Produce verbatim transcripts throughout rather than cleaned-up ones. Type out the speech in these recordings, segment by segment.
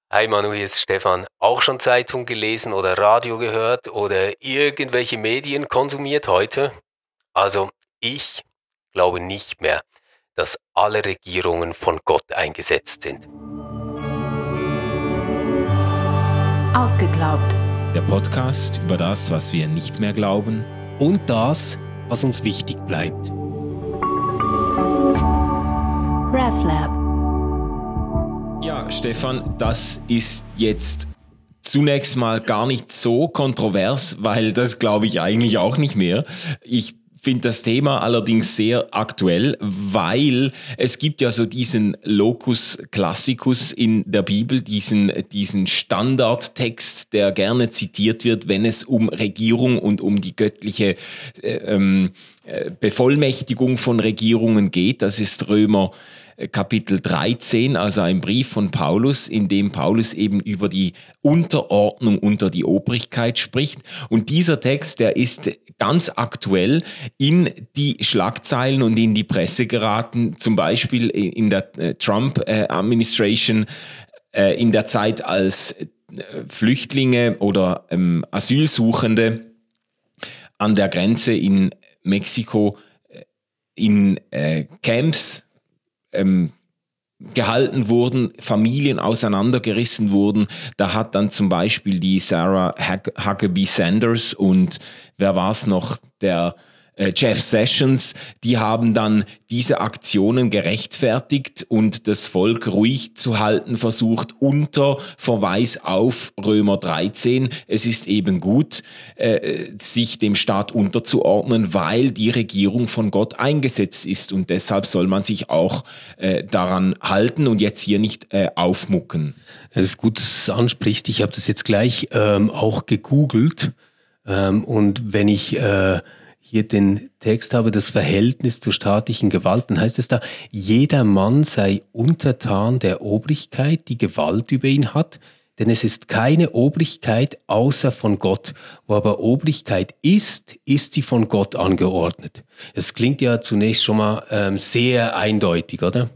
Hi Manu, hier ist Stefan. Auch schon Zeitung gelesen oder Radio gehört oder irgendwelche Medien konsumiert heute? Also, ich glaube nicht mehr, dass alle Regierungen von Gott eingesetzt sind. Ausgeglaubt. Der Podcast über das, was wir nicht mehr glauben. Und das, was uns wichtig bleibt. RefLab. Ja, Stefan, das ist jetzt zunächst mal gar nicht so kontrovers, weil das glaube ich eigentlich auch nicht mehr. Ich finde das Thema allerdings sehr aktuell, weil es gibt ja so diesen Locus Classicus in der Bibel, diesen, diesen Standardtext, der gerne zitiert wird, wenn es um Regierung und um die göttliche ähm, Bevollmächtigung von Regierungen geht. Das ist Römer Kapitel dreizehn, also ein Brief von Paulus, in dem Paulus eben über die Unterordnung unter die Obrigkeit spricht. Und dieser Text, der ist ganz aktuell in die Schlagzeilen und in die Presse geraten, zum Beispiel in der Trump-Administration, in der Zeit, als Flüchtlinge oder ähm, Asylsuchende an der Grenze in Mexiko in äh, Camps Ähm, gehalten wurden, Familien auseinandergerissen wurden. Da hat dann zum Beispiel die Sarah Huckabee Sanders und wer war es noch, der äh, Jeff Sessions, die haben dann diese Aktionen gerechtfertigt und das Volk ruhig zu halten versucht unter Verweis auf Römer dreizehn. Es ist eben gut, äh, sich dem Staat unterzuordnen, weil die Regierung von Gott eingesetzt ist und deshalb soll man sich auch äh, daran halten und jetzt hier nicht äh, aufmucken. Es ist gut, dass du es ansprichst. Ich habe das jetzt gleich ähm, auch gegoogelt ähm, und wenn ich äh, hier den Text habe, das Verhältnis zur staatlichen Gewalt, dann heißt es da, jeder Mann sei untertan der Obrigkeit, die Gewalt über ihn hat, denn es ist keine Obrigkeit außer von Gott. Wo aber Obrigkeit ist, ist sie von Gott angeordnet. Es klingt ja zunächst schon mal ähm, sehr eindeutig, oder?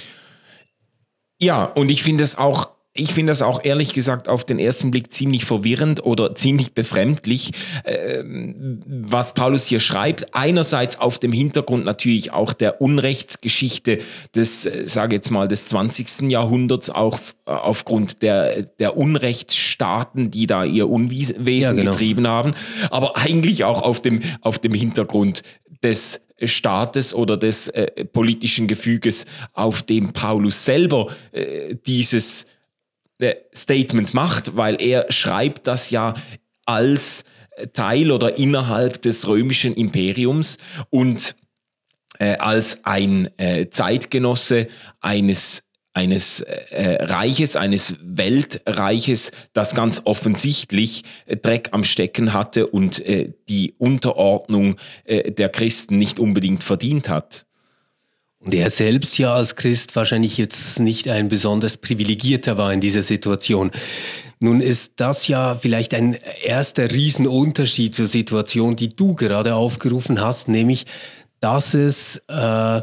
Ja, und ich finde es auch Ich finde das auch ehrlich gesagt auf den ersten Blick ziemlich verwirrend oder ziemlich befremdlich, äh, was Paulus hier schreibt. Einerseits auf dem Hintergrund natürlich auch der Unrechtsgeschichte des, äh, sage jetzt mal, des zwanzigsten Jahrhunderts, auch äh, aufgrund der, der Unrechtsstaaten, die da ihr Unwesen ja, genau. getrieben haben, aber eigentlich auch auf dem, auf dem Hintergrund des Staates oder des äh, politischen Gefüges, auf dem Paulus selber äh, dieses Statement macht, weil er schreibt das ja als Teil oder innerhalb des römischen Imperiums und äh, als ein äh, Zeitgenosse eines eines äh, Reiches, eines Weltreiches, das ganz offensichtlich äh, Dreck am Stecken hatte und äh, die Unterordnung äh, der Christen nicht unbedingt verdient hat. Und er selbst ja als Christ wahrscheinlich jetzt nicht ein besonders privilegierter war in dieser Situation. Nun ist das ja vielleicht ein erster Riesenunterschied zur Situation, die du gerade aufgerufen hast, nämlich, dass es äh,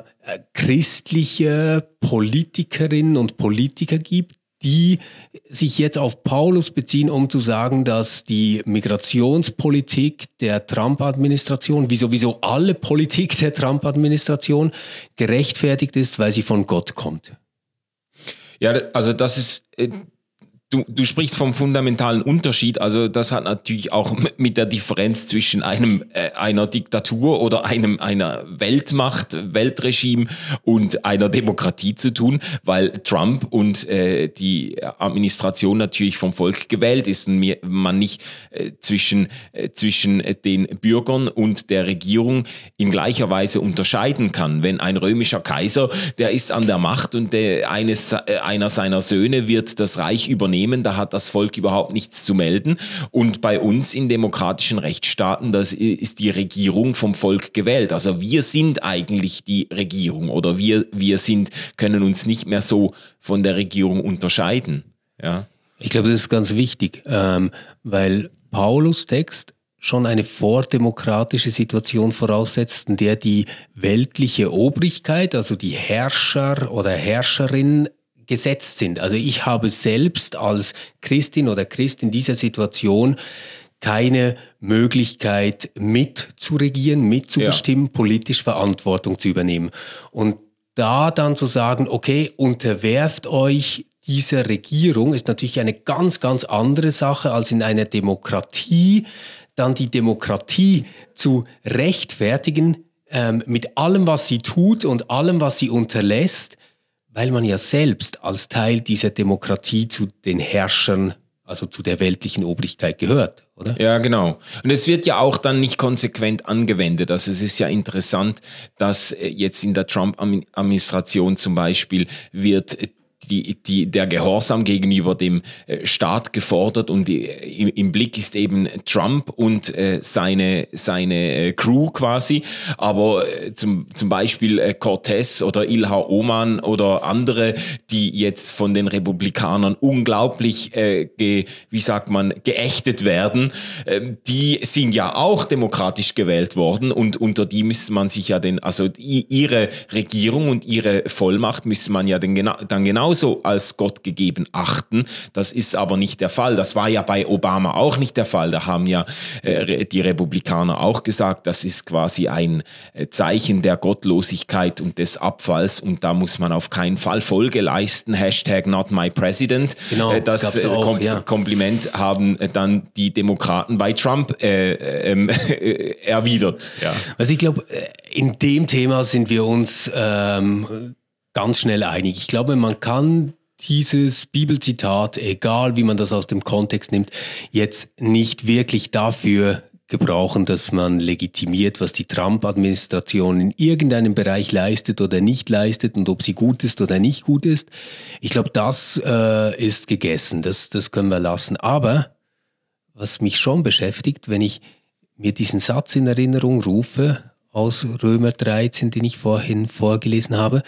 christliche Politikerinnen und Politiker gibt, die sich jetzt auf Paulus beziehen, um zu sagen, dass die Migrationspolitik der Trump-Administration, wie sowieso alle Politik der Trump-Administration, gerechtfertigt ist, weil sie von Gott kommt. Ja, also das ist... Äh Du, du sprichst vom fundamentalen Unterschied, also das hat natürlich auch mit der Differenz zwischen einem äh, einer Diktatur oder einem einer Weltmacht, Weltregime und einer Demokratie zu tun, weil Trump und äh, die Administration natürlich vom Volk gewählt ist und mir, man nicht äh, zwischen äh, zwischen den Bürgern und der Regierung in gleicher Weise unterscheiden kann. Wenn ein römischer Kaiser, der ist an der Macht und der eines äh, einer seiner Söhne wird das Reich übernehmen, da hat das Volk überhaupt nichts zu melden. Und bei uns in demokratischen Rechtsstaaten, das ist die Regierung vom Volk gewählt. Also wir sind eigentlich die Regierung oder wir, wir sind, können uns nicht mehr so von der Regierung unterscheiden. Ja. Ich glaube, das ist ganz wichtig, ähm, weil Paulus' Text schon eine vordemokratische Situation voraussetzt, in der die weltliche Obrigkeit, also die Herrscher oder Herrscherin, gesetzt sind. Also ich habe selbst als Christin oder Christ in dieser Situation keine Möglichkeit mitzuregieren, mitzubestimmen, ja. politisch Verantwortung zu übernehmen. Und da dann zu sagen, okay, unterwerft euch dieser Regierung, ist natürlich eine ganz, ganz andere Sache als in einer Demokratie, dann die Demokratie zu rechtfertigen ähm, mit allem, was sie tut und allem, was sie unterlässt, weil man ja selbst als Teil dieser Demokratie zu den Herrschern, also zu der weltlichen Obrigkeit gehört, oder? Ja, genau. Und es wird ja auch dann nicht konsequent angewendet. Also es ist ja interessant, dass jetzt in der Trump-Administration zum Beispiel wird Die, die, der Gehorsam gegenüber dem Staat gefordert und die, im, im Blick ist eben Trump und äh, seine, seine äh, Crew quasi, aber äh, zum, zum Beispiel äh, Cortez oder Ilhan Omar oder andere, die jetzt von den Republikanern unglaublich, äh, ge, wie sagt man, geächtet werden, äh, die sind ja auch demokratisch gewählt worden und unter die müsste man sich ja den, also ihre Regierung und ihre Vollmacht müsste man ja den, dann genauso so als Gott gegeben achten. Das ist aber nicht der Fall. Das war ja bei Obama auch nicht der Fall. Da haben ja äh, die Republikaner auch gesagt, das ist quasi ein äh, Zeichen der Gottlosigkeit und des Abfalls und da muss man auf keinen Fall Folge leisten. Hashtag not my president. Genau, äh, das äh, auch, Kom- ja. Kompliment haben äh, dann die Demokraten bei Trump äh, äh, äh, erwidert. Ja. Also ich glaube, in dem Thema sind wir uns ähm, ganz schnell einig. Ich glaube, man kann dieses Bibelzitat, egal wie man das aus dem Kontext nimmt, jetzt nicht wirklich dafür gebrauchen, dass man legitimiert, was die Trump-Administration in irgendeinem Bereich leistet oder nicht leistet und ob sie gut ist oder nicht gut ist. Ich glaube, das äh, ist gegessen. Das, das können wir lassen. Aber was mich schon beschäftigt, wenn ich mir diesen Satz in Erinnerung rufe aus Römer dreizehn, den ich vorhin vorgelesen habe,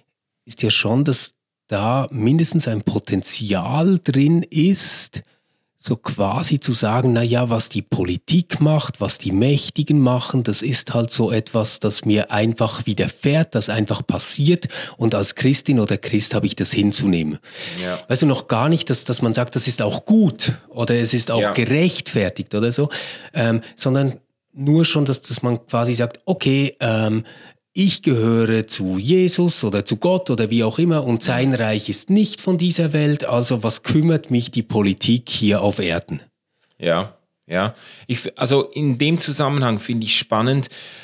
ist ja schon, dass da mindestens ein Potenzial drin ist, so quasi zu sagen, naja, was die Politik macht, was die Mächtigen machen, das ist halt so etwas, das mir einfach widerfährt, das einfach passiert und als Christin oder Christ habe ich das hinzunehmen. Ja. Weißt du, noch gar nicht, dass, dass man sagt, das ist auch gut oder es ist auch ja. gerechtfertigt oder so, ähm, sondern nur schon, dass, dass man quasi sagt, okay, ähm, ich gehöre zu Jesus oder zu Gott oder wie auch immer und sein Reich ist nicht von dieser Welt, also was kümmert mich die Politik hier auf Erden? Ja, ja. Ich, also in dem Zusammenhang finde ich spannend,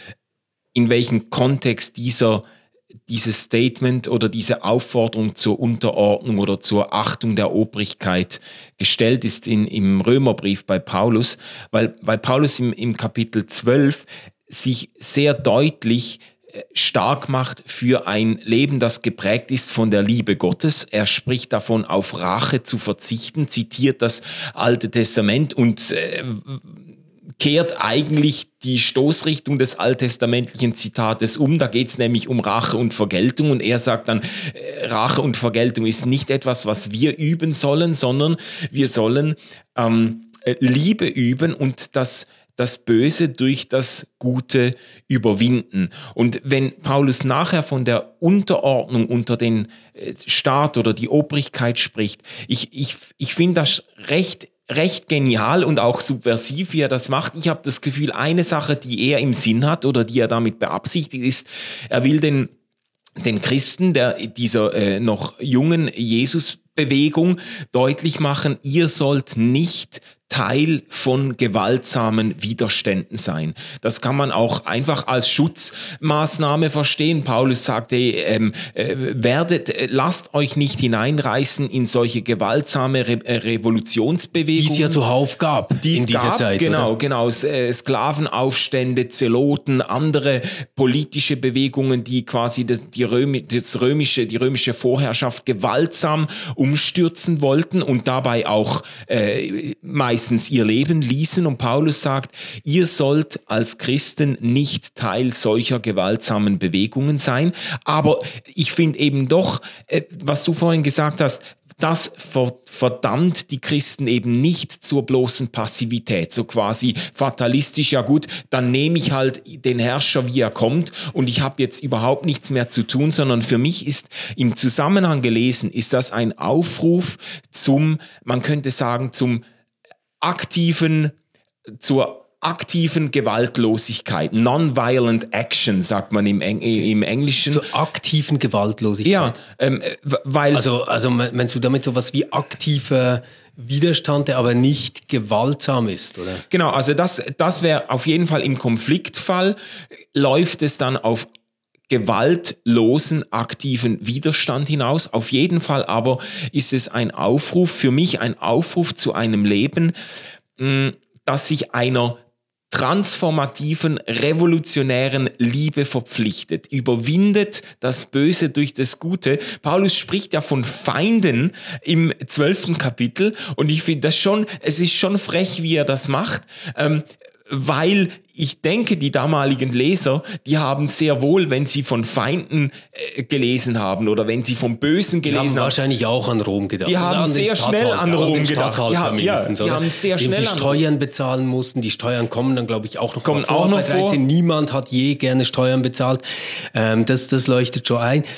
in welchem Kontext dieser, dieses Statement oder diese Aufforderung zur Unterordnung oder zur Achtung der Obrigkeit gestellt ist in, im Römerbrief bei Paulus, weil, weil Paulus im, im Kapitel zwölf sich sehr deutlich stark macht für ein Leben, das geprägt ist von der Liebe Gottes. Er spricht davon, auf Rache zu verzichten, zitiert das Alte Testament und äh, kehrt eigentlich die Stoßrichtung des alttestamentlichen Zitates um. Da geht es nämlich um Rache und Vergeltung und er sagt dann, äh, Rache und Vergeltung ist nicht etwas, was wir üben sollen, sondern wir sollen ähm, Liebe üben und das das Böse durch das Gute überwinden. Und wenn Paulus nachher von der Unterordnung unter den Staat oder die Obrigkeit spricht, ich, ich, ich finde das recht recht genial und auch subversiv, wie er das macht. Ich habe das Gefühl, eine Sache, die er im Sinn hat oder die er damit beabsichtigt, ist, er will den, den Christen, der, dieser äh, noch jungen Jesus-Bewegung deutlich machen, ihr sollt nicht Teil von gewaltsamen Widerständen sein. Das kann man auch einfach als Schutzmaßnahme verstehen. Paulus sagte, ähm, äh, werdet, äh, lasst euch nicht hineinreißen in solche gewaltsame Re- äh, Revolutionsbewegungen. Die es ja zuhauf gab die in dieser gab, Zeit. Genau, oder? genau. Äh, Sklavenaufstände, Zeloten, andere politische Bewegungen, die quasi das, die, Römi, das römische, die römische Vorherrschaft gewaltsam umstürzen wollten und dabei auch äh, meistens ihr Leben ließen. Und Paulus sagt, ihr sollt als Christen nicht Teil solcher gewaltsamen Bewegungen sein. Aber ich finde eben doch, was du vorhin gesagt hast, das verdammt die Christen eben nicht zur bloßen Passivität, so quasi fatalistisch, ja gut, dann nehme ich halt den Herrscher, wie er kommt und ich habe jetzt überhaupt nichts mehr zu tun, sondern für mich ist im Zusammenhang gelesen, ist das ein Aufruf zum, man könnte sagen, zum aktiven, zur aktiven Gewaltlosigkeit, non-violent action, sagt man im, Eng- im Englischen. Zur aktiven Gewaltlosigkeit. Ja, ähm, weil... Also, also meinst du damit sowas wie aktiver Widerstand, der aber nicht gewaltsam ist, oder? Genau, also das, das wäre auf jeden Fall im Konfliktfall, läuft es dann auf gewaltlosen, aktiven Widerstand hinaus. Auf jeden Fall aber ist es ein Aufruf, für mich ein Aufruf zu einem Leben, das sich einer transformativen, revolutionären Liebe verpflichtet, überwindet das Böse durch das Gute. Paulus spricht ja von Feinden im zwölften Kapitel und ich finde das schon, es ist schon frech, wie er das macht, ähm, weil ich denke, die damaligen Leser, die haben sehr wohl, wenn sie von Feinden äh, gelesen haben oder wenn sie vom Bösen gelesen haben, die haben wahrscheinlich auch an Rom gedacht. Die haben sehr schnell an Rom gedacht. Die haben, ja, die haben sehr schnell sie an Steuern bezahlen mussten. Die Steuern kommen dann, glaube ich, auch noch kommen vor. Auch noch Bei dreizehn. vor. Niemand hat je gerne Steuern bezahlt. Ähm, das, das leuchtet schon ein.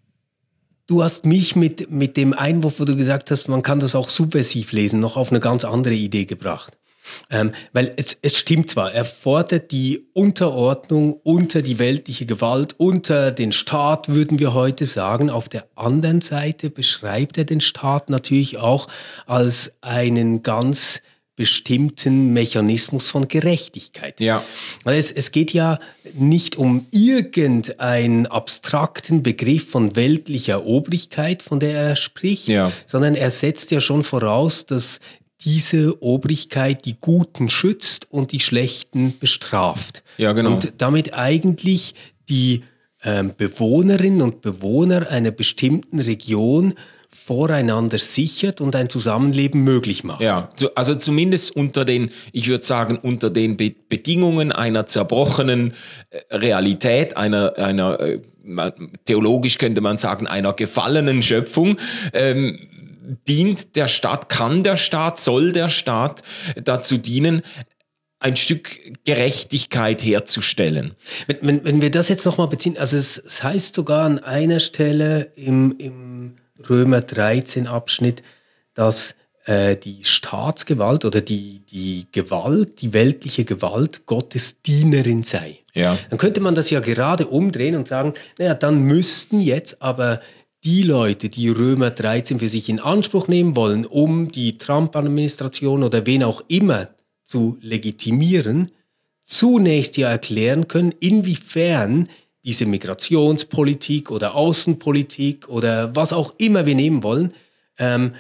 Du hast mich mit, mit dem Einwurf, wo du gesagt hast, man kann das auch subversiv lesen, noch auf eine ganz andere Idee gebracht. Ähm, weil es, es stimmt zwar, er fordert die Unterordnung unter die weltliche Gewalt, unter den Staat, würden wir heute sagen. Auf der anderen Seite beschreibt er den Staat natürlich auch als einen ganz bestimmten Mechanismus von Gerechtigkeit. Ja. Weil es, es geht ja nicht um irgendeinen abstrakten Begriff von weltlicher Obrigkeit, von der er spricht, Ja. sondern er setzt ja schon voraus, dass diese Obrigkeit die Guten schützt und die Schlechten bestraft. Ja, genau. Und damit eigentlich die ähm, Bewohnerinnen und Bewohner einer bestimmten Region voreinander sichert und ein Zusammenleben möglich macht. Ja, zu- also zumindest unter den, ich würde sagen, unter den Be- Bedingungen einer zerbrochenen äh, Realität, einer, einer äh, man- theologisch könnte man sagen, einer gefallenen Schöpfung, ähm, dient der Staat, kann der Staat, soll der Staat dazu dienen, ein Stück Gerechtigkeit herzustellen. Wenn, wenn, wenn wir das jetzt nochmal beziehen, also es, es heißt sogar an einer Stelle im, im Römer dreizehn Abschnitt, dass äh, die Staatsgewalt oder die, die Gewalt, die weltliche Gewalt Gottes Dienerin sei. Ja. Dann könnte man das ja gerade umdrehen und sagen, naja, dann müssten jetzt aber die Leute, die Römer dreizehn für sich in Anspruch nehmen wollen, um die Trump-Administration oder wen auch immer zu legitimieren, zunächst ja erklären können, inwiefern diese Migrationspolitik oder Außenpolitik oder was auch immer wir nehmen wollen, ähm,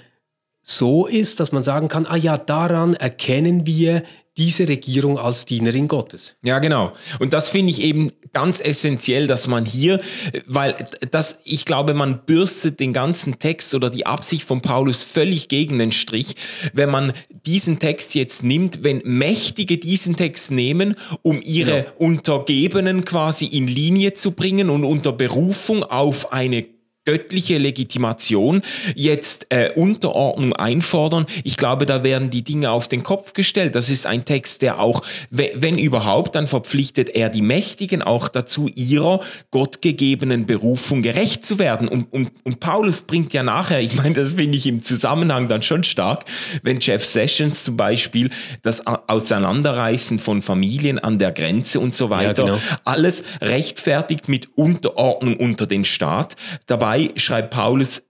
so ist, dass man sagen kann, ah ja, daran erkennen wir diese Regierung als Dienerin Gottes. Ja, genau. Und das finde ich eben ganz essentiell, dass man hier, weil das, ich glaube, man bürstet den ganzen Text oder die Absicht von Paulus völlig gegen den Strich, wenn man diesen Text jetzt nimmt, wenn Mächtige diesen Text nehmen, um ihre Ja. Untergebenen quasi in Linie zu bringen und unter Berufung auf eine göttliche Legitimation jetzt äh, Unterordnung einfordern. Ich glaube, da werden die Dinge auf den Kopf gestellt. Das ist ein Text, der auch, we- wenn überhaupt, dann verpflichtet er die Mächtigen auch dazu, ihrer gottgegebenen Berufung gerecht zu werden. Und, und, und Paulus bringt ja nachher, ich meine, das finde ich im Zusammenhang dann schon stark, wenn Jeff Sessions zum Beispiel das A- Auseinanderreißen von Familien an der Grenze und so weiter, genau. alles rechtfertigt mit Unterordnung unter den Staat. Dabei schreibt Paulus,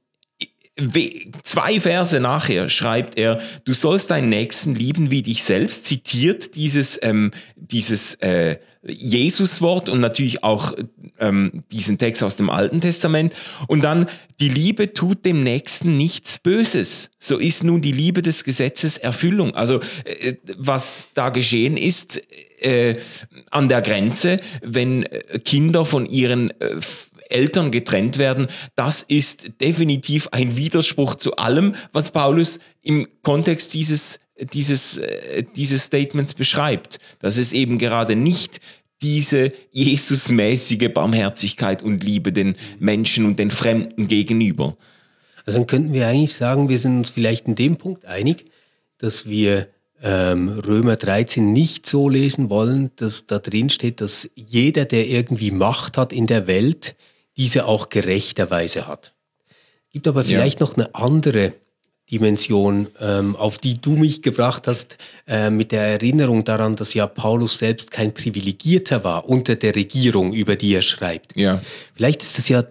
we- zwei Verse nachher schreibt er, du sollst deinen Nächsten lieben wie dich selbst, zitiert dieses, ähm, dieses äh, Jesuswort und natürlich auch ähm, diesen Text aus dem Alten Testament. Und dann, die Liebe tut dem Nächsten nichts Böses. So ist nun die Liebe des Gesetzes Erfüllung. Also äh, was da geschehen ist äh, an der Grenze, wenn äh, Kinder von ihren äh, Eltern getrennt werden, das ist definitiv ein Widerspruch zu allem, was Paulus im Kontext dieses, dieses, äh, dieses Statements beschreibt. Dass es eben gerade nicht diese Jesusmäßige Barmherzigkeit und Liebe den Menschen und den Fremden gegenüber. Also dann könnten wir eigentlich sagen, wir sind uns vielleicht in dem Punkt einig, dass wir ähm, Römer dreizehn nicht so lesen wollen, dass da drin steht, dass jeder, der irgendwie Macht hat in der Welt, diese auch gerechterweise hat. Gibt aber vielleicht ja. noch eine andere Dimension, ähm, auf die du mich gebracht hast, äh, mit der Erinnerung daran, dass ja Paulus selbst kein Privilegierter war unter der Regierung, über die er schreibt. Ja. Vielleicht ist das ja,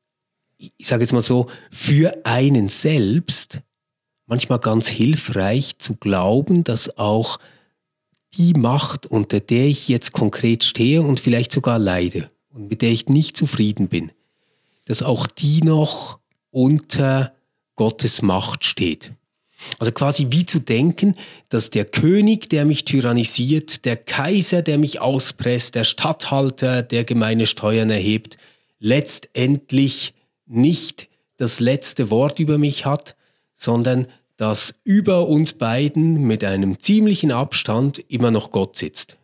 ich sage jetzt mal so, für einen selbst manchmal ganz hilfreich zu glauben, dass auch die Macht, unter der ich jetzt konkret stehe und vielleicht sogar leide und mit der ich nicht zufrieden bin, dass auch die noch unter Gottes Macht steht. Also quasi wie zu denken, dass der König, der mich tyrannisiert, der Kaiser, der mich auspresst, der Statthalter, der gemeine Steuern erhebt, letztendlich nicht das letzte Wort über mich hat, sondern dass über uns beiden mit einem ziemlichen Abstand immer noch Gott sitzt.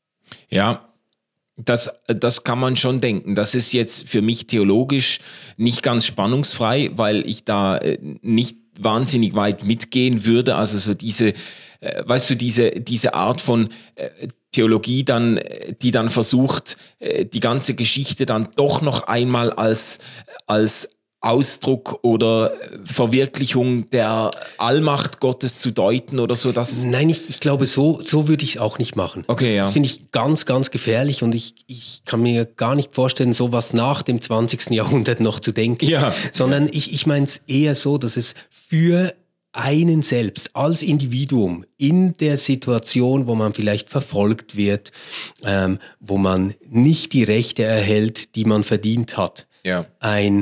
Ja, das, das kann man schon denken. Das ist jetzt für mich theologisch nicht ganz spannungsfrei, weil ich da nicht wahnsinnig weit mitgehen würde. Also so diese, weißt du, diese, diese Art von Theologie dann, die dann versucht, die ganze Geschichte dann doch noch einmal als, als Ausdruck oder Verwirklichung der Allmacht Gottes zu deuten oder so. Dass Nein, ich, ich glaube, so, so würde ich es auch nicht machen. Okay, ja. Das finde ich ganz, ganz gefährlich und ich, ich kann mir gar nicht vorstellen, sowas nach dem zwanzigsten Jahrhundert noch zu denken. Ja. Sondern ich, ich meine es eher so, dass es für einen selbst als Individuum in der Situation, wo man vielleicht verfolgt wird, ähm, wo man nicht die Rechte erhält, die man verdient hat, ja. ein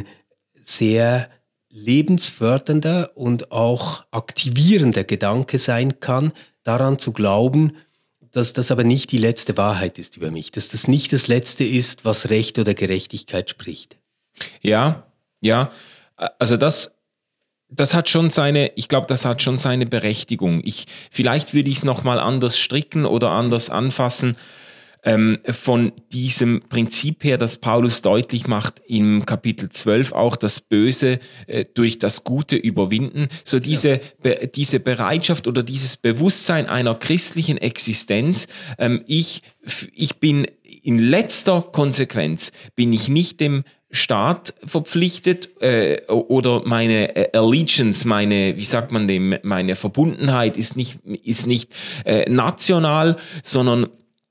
sehr lebensfördernder und auch aktivierender Gedanke sein kann, daran zu glauben, dass das aber nicht die letzte Wahrheit ist über mich, dass das nicht das Letzte ist, was Recht oder Gerechtigkeit spricht. Ja, ja, also das, das hat schon seine, ich glaube, das hat schon seine Berechtigung. Ich, vielleicht würde ich es nochmal anders stricken oder anders anfassen. Ähm, von diesem Prinzip her, das Paulus deutlich macht im Kapitel zwölf auch, das Böse äh, durch das Gute überwinden. So diese, ja. be, diese Bereitschaft oder dieses Bewusstsein einer christlichen Existenz. Ähm, ich, ich bin in letzter Konsequenz, bin ich nicht dem Staat verpflichtet äh, oder meine Allegiance, meine, wie sagt man dem, meine Verbundenheit ist nicht, ist nicht äh, national, sondern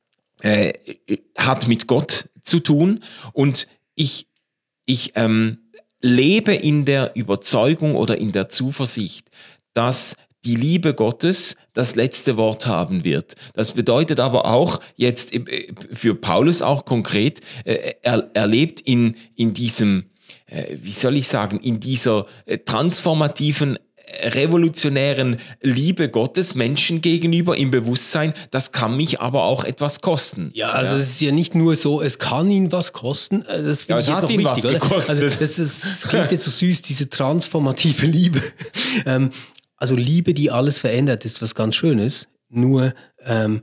Äh, hat mit Gott zu tun und ich, ich ähm, lebe in der Überzeugung oder in der Zuversicht, dass die Liebe Gottes das letzte Wort haben wird. Das bedeutet aber auch jetzt für Paulus auch konkret, äh, er, er lebt in, in diesem, äh, wie soll ich sagen, in dieser äh, transformativen revolutionären Liebe Gottes Menschen gegenüber im Bewusstsein, das kann mich aber auch etwas kosten. Ja, also ja. Es ist ja nicht nur so, es kann ihn was kosten, das ja, es ich hat jetzt ihn wichtig, was gekostet. Also das, ist, das klingt jetzt so süß, diese transformative Liebe. Ähm, also Liebe, die alles verändert, ist was ganz Schönes, nur ähm,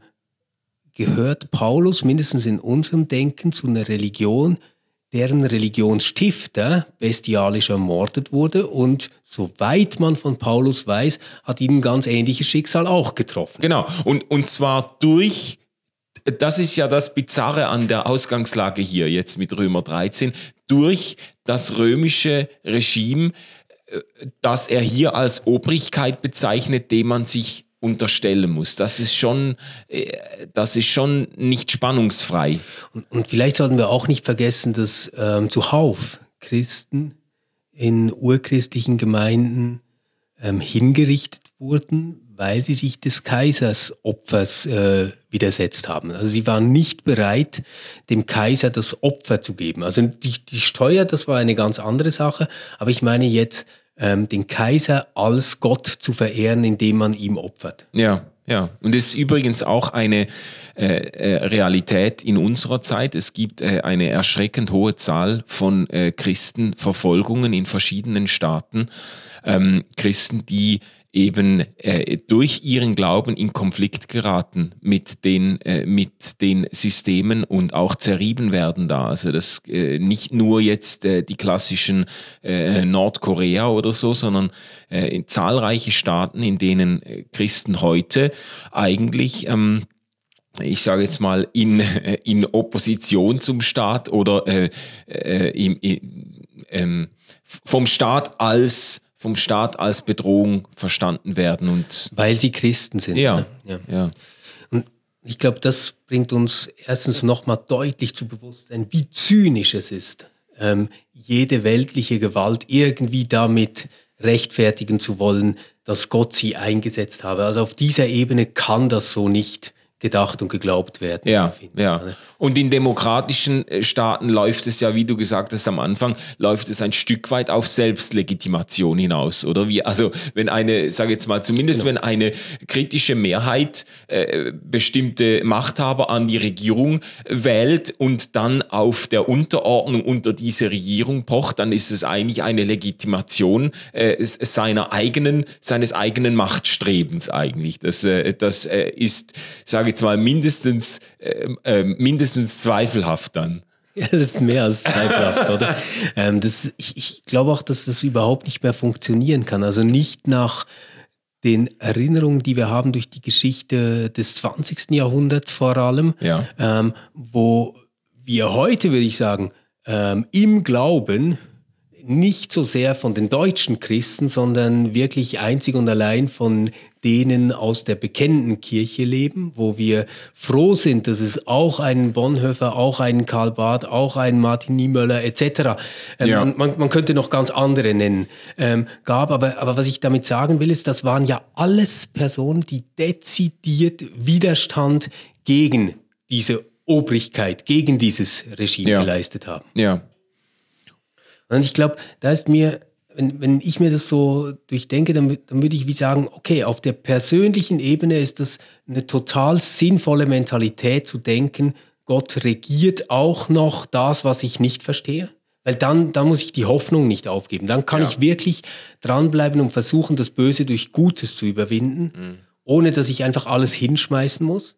gehört Paulus mindestens in unserem Denken zu einer Religion, deren Religionsstifter bestialisch ermordet wurde und soweit man von Paulus weiß, hat ihn ein ganz ähnliches Schicksal auch getroffen. Genau, und, und zwar durch, das ist ja das Bizarre an der Ausgangslage hier jetzt mit Römer dreizehn, durch das römische Regime, das er hier als Obrigkeit bezeichnet, dem man sich unterstellen muss. Das ist schon, das ist schon nicht spannungsfrei. Und, und vielleicht sollten wir auch nicht vergessen, dass ähm, zuhauf Christen in urchristlichen Gemeinden ähm, hingerichtet wurden, weil sie sich des Kaisers Opfers äh, widersetzt haben. Also sie waren nicht bereit, dem Kaiser das Opfer zu geben. Also die, die Steuer, das war eine ganz andere Sache, aber ich meine jetzt, den Kaiser als Gott zu verehren, indem man ihm opfert. Ja, ja. Und es ist übrigens auch eine äh, äh, Realität in unserer Zeit. Es gibt äh, eine erschreckend hohe Zahl von äh, Christenverfolgungen in verschiedenen Staaten. Ähm, Christen, die eben äh, durch ihren Glauben in Konflikt geraten mit den, äh, mit den Systemen und auch zerrieben werden da. Also das äh, nicht nur jetzt äh, die klassischen äh, Nordkorea oder so, sondern äh, in zahlreiche Staaten, in denen äh, Christen heute eigentlich ähm, ich sage jetzt mal, in, in Opposition zum Staat oder äh, äh, im, im, ähm, vom Staat als vom Staat als Bedrohung verstanden werden. Und weil sie Christen sind. ja, Ne? ja. ja. Und ich glaube, das bringt uns erstens nochmal deutlich zu Bewusstsein, wie zynisch es ist, ähm, jede weltliche Gewalt irgendwie damit rechtfertigen zu wollen, dass Gott sie eingesetzt habe. Also auf dieser Ebene kann das so nicht gedacht und geglaubt werden. Ja, ja. Und in demokratischen Staaten läuft es ja, wie du gesagt hast am Anfang, läuft es ein Stück weit auf Selbstlegitimation hinaus, oder wie? Also wenn eine, sage jetzt mal, zumindest genau. wenn eine kritische Mehrheit äh, bestimmte Machthaber an die Regierung wählt und dann auf der Unterordnung unter diese Regierung pocht, dann ist es eigentlich eine Legitimation äh, seiner eigenen, seines eigenen Machtstrebens eigentlich. Das, äh, das äh, ist, sage jetzt mal, mindestens, äh, äh, mindestens zweifelhaft dann. Ja, das ist mehr als zweifelhaft, oder? Ähm, das, ich, ich glaube auch, dass das überhaupt nicht mehr funktionieren kann. Also nicht nach den Erinnerungen, die wir haben durch die Geschichte des zwanzigsten Jahrhunderts vor allem, ja. ähm, wo wir heute, würde ich sagen, ähm, im Glauben nicht so sehr von den deutschen Christen, sondern wirklich einzig und allein von denen aus der bekennenden Kirche leben, wo wir froh sind, dass es auch einen Bonhoeffer, auch einen Karl Barth, auch einen Martin Niemöller et cetera. Ähm, ja. man, man könnte noch ganz andere nennen, ähm, gab. Aber, aber was ich damit sagen will, ist, das waren ja alles Personen, die dezidiert Widerstand gegen diese Obrigkeit, gegen dieses Regime ja. geleistet haben. Ja. Und ich glaube, da ist mir, wenn, wenn ich mir das so durchdenke, dann, dann würde ich wie sagen, okay, auf der persönlichen Ebene ist das eine total sinnvolle Mentalität zu denken, Gott regiert auch noch das, was ich nicht verstehe. Weil dann, dann muss ich die Hoffnung nicht aufgeben. Dann kann ja. ich wirklich dranbleiben und versuchen, das Böse durch Gutes zu überwinden, mhm. ohne dass ich einfach alles hinschmeißen muss.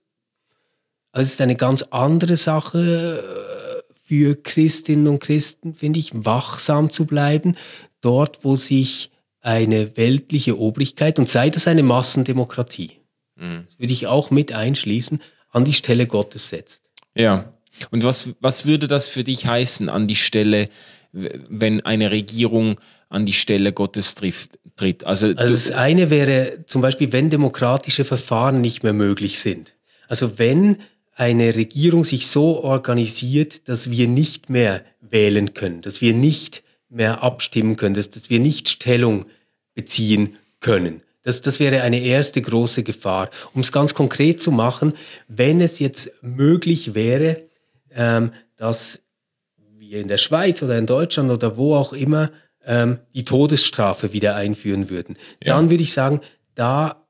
Also es ist eine ganz andere Sache für Christinnen und Christen, finde ich, wachsam zu bleiben, dort, wo sich eine weltliche Obrigkeit, und sei das eine Massendemokratie, mhm. das würde ich auch mit einschließen, an die Stelle Gottes setzt. Ja, und was, was würde das für dich heißen, an die Stelle, wenn eine Regierung an die Stelle Gottes trifft, tritt? Also, also das eine wäre zum Beispiel, wenn demokratische Verfahren nicht mehr möglich sind. Also wenn eine Regierung sich so organisiert, dass wir nicht mehr wählen können, dass wir nicht mehr abstimmen können, dass, dass wir nicht Stellung beziehen können. Das, das wäre eine erste große Gefahr. Um es ganz konkret zu machen, wenn es jetzt möglich wäre, ähm, dass wir in der Schweiz oder in Deutschland oder wo auch immer ähm, die Todesstrafe wieder einführen würden, ja. dann würde ich sagen, da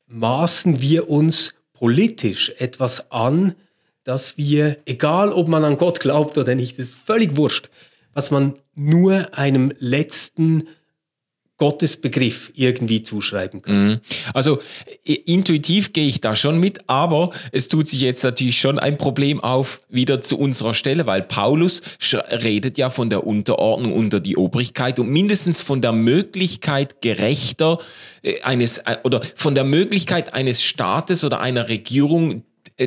maßen wir uns politisch etwas an, dass wir, egal ob man an Gott glaubt oder nicht, ist völlig wurscht, was man nur einem letzten Gottesbegriff irgendwie zuschreiben kann. Also intuitiv gehe ich da schon mit, aber es tut sich jetzt natürlich schon ein Problem auf, wieder zu unserer Stelle, weil Paulus redet ja von der Unterordnung unter die Obrigkeit und mindestens von der Möglichkeit gerechter eines, oder von der Möglichkeit eines Staates oder einer Regierung,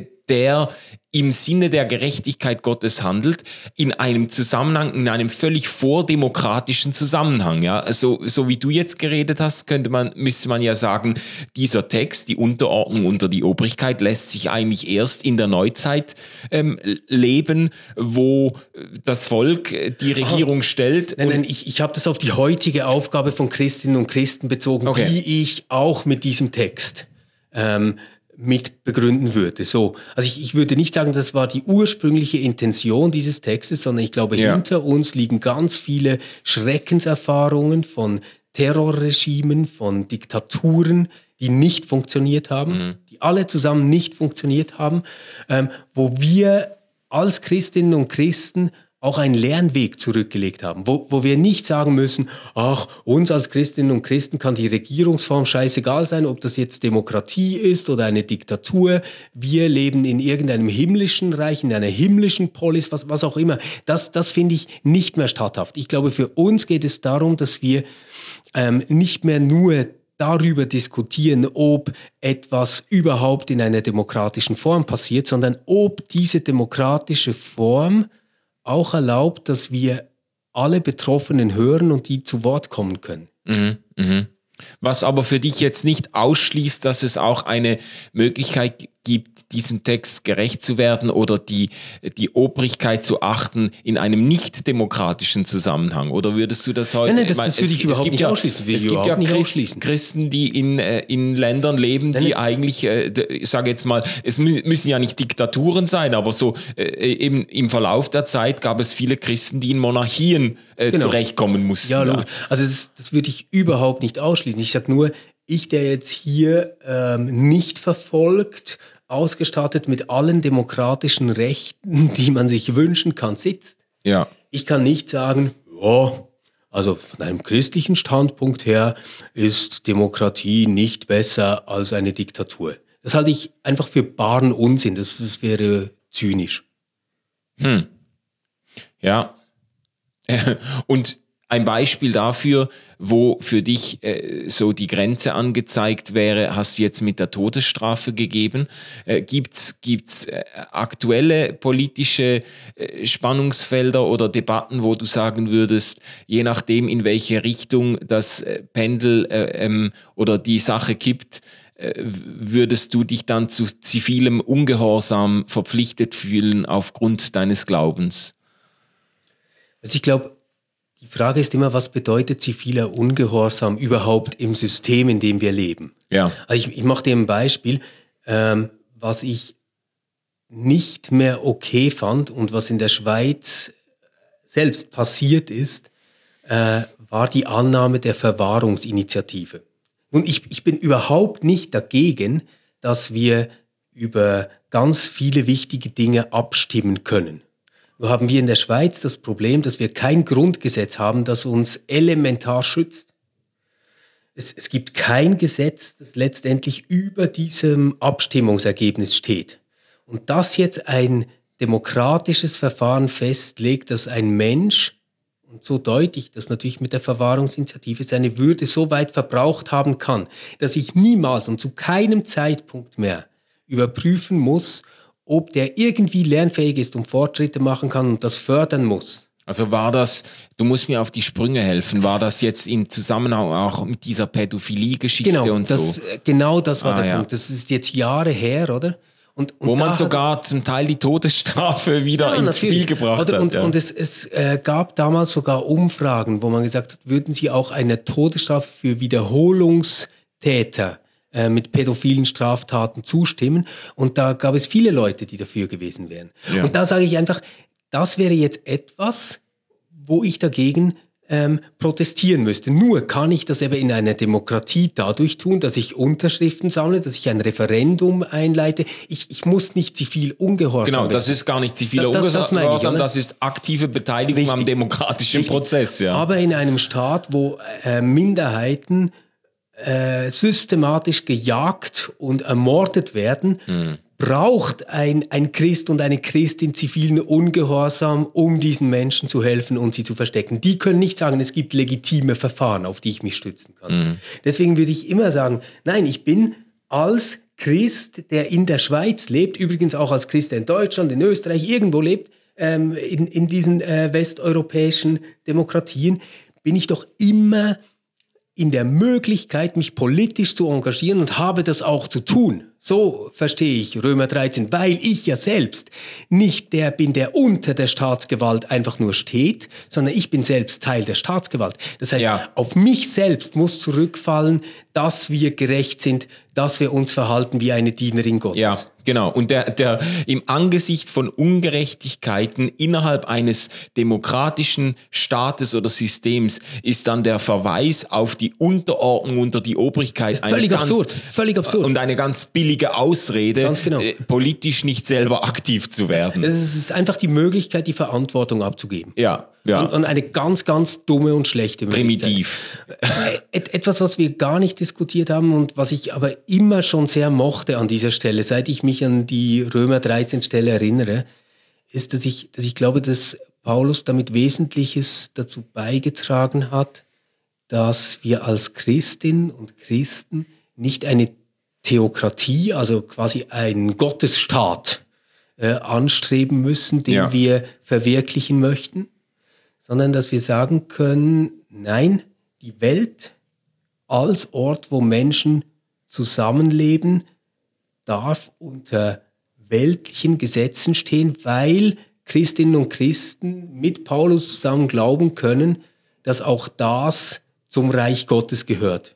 der im Sinne der Gerechtigkeit Gottes handelt, in einem Zusammenhang, in einem völlig vordemokratischen Zusammenhang. Ja? So, so wie du jetzt geredet hast, könnte man, müsste man ja sagen, dieser Text, die Unterordnung unter die Obrigkeit, lässt sich eigentlich erst in der Neuzeit ähm, leben, wo das Volk die Regierung oh, stellt. Nein, nein, ich, ich habe das auf die heutige Aufgabe von Christinnen und Christen bezogen, okay. die ich auch mit diesem Text ähm, mit begründen würde. So, also ich, ich würde nicht sagen, das war die ursprüngliche Intention dieses Textes, sondern ich glaube, ja. hinter uns liegen ganz viele Schreckenserfahrungen von Terrorregimen, von Diktaturen, die nicht funktioniert haben, mhm. die alle zusammen nicht funktioniert haben, ähm, wo wir als Christinnen und Christen auch einen Lernweg zurückgelegt haben, wo, wo wir nicht sagen müssen, ach, uns als Christinnen und Christen kann die Regierungsform scheißegal sein, ob das jetzt Demokratie ist oder eine Diktatur. Wir leben in irgendeinem himmlischen Reich, in einer himmlischen Polis, was, was auch immer. Das, das finde ich nicht mehr statthaft. Ich glaube, für uns geht es darum, dass wir ähm, nicht mehr nur darüber diskutieren, ob etwas überhaupt in einer demokratischen Form passiert, sondern ob diese demokratische Form auch erlaubt, dass wir alle Betroffenen hören und die zu Wort kommen können. Mhm, mhm. Was aber für dich jetzt nicht ausschließt, dass es auch eine Möglichkeit gibt, diesem Text gerecht zu werden oder die, die Obrigkeit zu achten in einem nicht-demokratischen Zusammenhang. Oder würdest du das heute... Nein, nein, das, das würde ich überhaupt nicht ja, ausschließen. Es gibt ja Christ, Christen, die in, in Ländern leben, die nein, eigentlich, ich sage jetzt mal, es müssen ja nicht Diktaturen sein, aber so eben im Verlauf der Zeit gab es viele Christen, die in Monarchien äh, genau. zurechtkommen mussten. Ja, ja. Also das, das würde ich überhaupt nicht ausschließen. Ich sage nur, ich, der jetzt hier ähm, nicht verfolgt, ausgestattet mit allen demokratischen Rechten, die man sich wünschen kann, sitzt. Ja. Ich kann nicht sagen, ja, also von einem christlichen Standpunkt her ist Demokratie nicht besser als eine Diktatur. Das halte ich einfach für baren Unsinn. Das, das wäre zynisch. Hm. Ja. Und ein Beispiel dafür, wo für dich äh, so die Grenze angezeigt wäre, hast du jetzt mit der Todesstrafe gegeben. Äh, gibt's gibt's äh, aktuelle politische äh, Spannungsfelder oder Debatten, wo du sagen würdest, je nachdem in welche Richtung das äh, Pendel äh, ähm, oder die Sache kippt, äh, würdest du dich dann zu zivilem Ungehorsam verpflichtet fühlen aufgrund deines Glaubens? Also ich glaube, die Frage ist immer, was bedeutet ziviler Ungehorsam überhaupt im System, in dem wir leben? Ja. Also ich, ich mache dir ein Beispiel, ähm, was ich nicht mehr okay fand und was in der Schweiz selbst passiert ist, äh, war die Annahme der Verwahrungsinitiative. Und ich, ich bin überhaupt nicht dagegen, dass wir über ganz viele wichtige Dinge abstimmen können. Nur haben wir in der Schweiz das Problem, dass wir kein Grundgesetz haben, das uns elementar schützt. Es, es gibt kein Gesetz, das letztendlich über diesem Abstimmungsergebnis steht. Und dass jetzt ein demokratisches Verfahren festlegt, dass ein Mensch, und so deute ich das natürlich mit der Verwahrungsinitiative, seine Würde so weit verbraucht haben kann, dass ich niemals und zu keinem Zeitpunkt mehr überprüfen muss, ob der irgendwie lernfähig ist und Fortschritte machen kann und das fördern muss. Also war das, du musst mir auf die Sprünge helfen, war das jetzt im Zusammenhang auch mit dieser Pädophilie-Geschichte genau, und das, so? Genau das war ah, der ja. Punkt. Das ist jetzt Jahre her, oder? Und, und Wo man sogar hat, zum Teil die Todesstrafe wieder ja, ins natürlich. Spiel gebracht oder, hat. Und, ja. und es, es äh, gab damals sogar Umfragen, wo man gesagt hat, würden Sie auch eine Todesstrafe für Wiederholungstäter mit pädophilen Straftaten zustimmen. Und da gab es viele Leute, die dafür gewesen wären. Ja. Und da sage ich einfach, das wäre jetzt etwas, wo ich dagegen ähm, protestieren müsste. Nur kann ich das eben in einer Demokratie dadurch tun, dass ich Unterschriften sammle, dass ich ein Referendum einleite. Ich, ich muss nicht zivil ungehorsam Genau, das ist gar nicht ziviler Ungehorsam, das, das, das ist aktive Beteiligung Richtig. am demokratischen Richtig. Prozess. Ja. Aber in einem Staat, wo äh, Minderheiten Äh, systematisch gejagt und ermordet werden, mhm. braucht ein, ein Christ und eine Christin zivilen Ungehorsam, um diesen Menschen zu helfen und sie zu verstecken. Die können nicht sagen, es gibt legitime Verfahren, auf die ich mich stützen kann. Mhm. Deswegen würde ich immer sagen, nein, ich bin als Christ, der in der Schweiz lebt, übrigens auch als Christ, der in Deutschland, in Österreich, irgendwo lebt, ähm, in, in diesen äh, westeuropäischen Demokratien, bin ich doch immer in der Möglichkeit, mich politisch zu engagieren und habe das auch zu tun. So verstehe ich Römer dreizehn, weil ich ja selbst nicht der bin, der unter der Staatsgewalt einfach nur steht, sondern ich bin selbst Teil der Staatsgewalt. Das heißt, Ja. auf mich selbst muss zurückfallen, dass wir gerecht sind, dass wir uns verhalten wie eine Dienerin Gottes. Ja, genau. Und der, der im Angesicht von Ungerechtigkeiten innerhalb eines demokratischen Staates oder Systems ist dann der Verweis auf die Unterordnung unter die Obrigkeit eine Völlig ganz, absurd, völlig absurd. und eine ganz billige Ausrede, Ganz genau. äh, politisch nicht selber aktiv zu werden. Es ist einfach die Möglichkeit, die Verantwortung abzugeben. Ja, ja. Und, und eine ganz, ganz dumme und schlechte Möglichkeit. Primitiv. Et- Etwas, was wir gar nicht diskutiert haben und was ich aber immer schon sehr mochte an dieser Stelle, seit ich mich an die Römer dreizehn Stelle erinnere, ist, dass ich, dass ich glaube, dass Paulus damit Wesentliches dazu beigetragen hat, dass wir als Christinnen und Christen nicht eine Theokratie, also quasi einen Gottesstaat, äh, anstreben müssen, den Ja. wir verwirklichen möchten, sondern dass wir sagen können, nein, die Welt als Ort, wo Menschen zusammenleben, darf unter weltlichen Gesetzen stehen, weil Christinnen und Christen mit Paulus zusammen glauben können, dass auch das zum Reich Gottes gehört.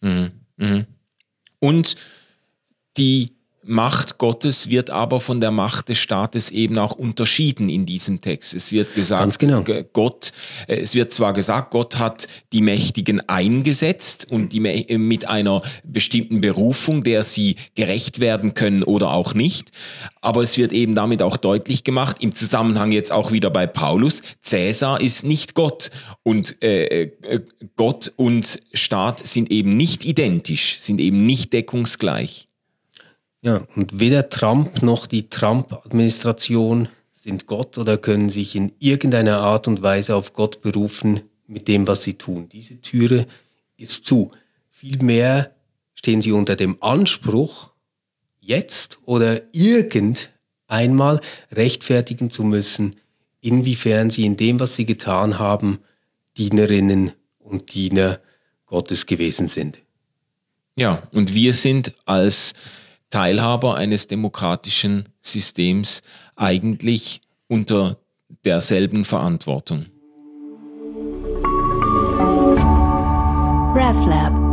Und die Macht Gottes wird aber von der Macht des Staates eben auch unterschieden in diesem Text. Es wird gesagt, Ganz genau. G- Gott, äh, es wird zwar gesagt, Gott hat die Mächtigen eingesetzt und die Mä- äh, mit einer bestimmten Berufung, der sie gerecht werden können oder auch nicht, aber es wird eben damit auch deutlich gemacht, im Zusammenhang jetzt auch wieder bei Paulus, Cäsar ist nicht Gott und äh, äh, Gott und Staat sind eben nicht identisch, sind eben nicht deckungsgleich. Ja, und weder Trump noch die Trump-Administration sind Gott oder können sich in irgendeiner Art und Weise auf Gott berufen mit dem, was sie tun. Diese Türe ist zu. Vielmehr stehen sie unter dem Anspruch, jetzt oder irgendeinmal rechtfertigen zu müssen, inwiefern sie in dem, was sie getan haben, Dienerinnen und Diener Gottes gewesen sind. Ja, und wir sind als Teilhaber eines demokratischen Systems eigentlich unter derselben Verantwortung. RefLab